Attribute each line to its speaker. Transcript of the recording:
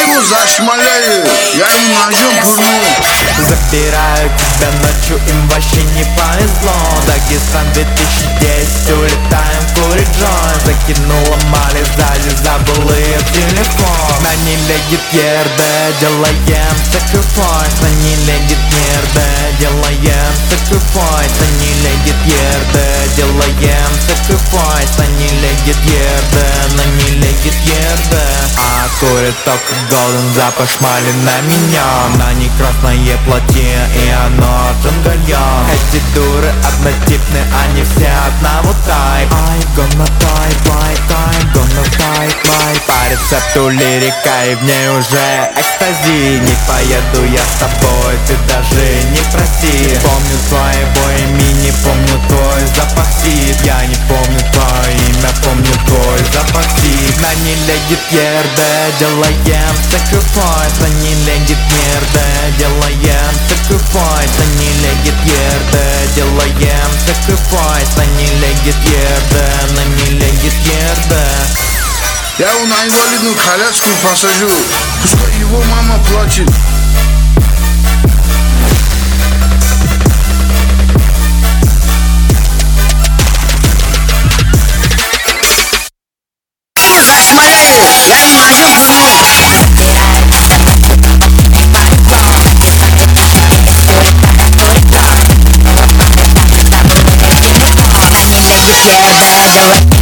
Speaker 1: коляску зашмаляю, я им ножом пырну.
Speaker 2: Забираю тебя ночью, им вообще не повезло. Дагестан 2010, улетаем курить джойнт. Закинула Мали сзади, забыл ее телефон. На ней легит ЕРД, делаем sacrifice. На ней легит ЕРД, делаем sacrifice. На ней легит ЕРД, делаем sacrifice. На ней легит ЕРД, на ней легит ЕРД. А курит только голден, запах шмали на меня. На ней красное платье и оно джунгальон. Эти дуры однотипны, они все одного type. I gonna type like I'm gonna type like. По рецепту лирика и в ней уже экстази. Не поеду я с тобой, ты даже не проси. Помню твоего имени, помню твой запах сид. Я не помню твое имя, помню твой запах сид. На ней легит ЕРД, делаем sacrifice. На ней легит ЕРД, делаем sacrifice. На ней легит ЕРД, делаем sacrifice. На ней легит ЕРД, на ней легит ЕРД.
Speaker 1: Я его на инвалидную коляску посажу, пускай его мама плачет. Зашмаляю, я им ножом пырну.
Speaker 3: Yeah,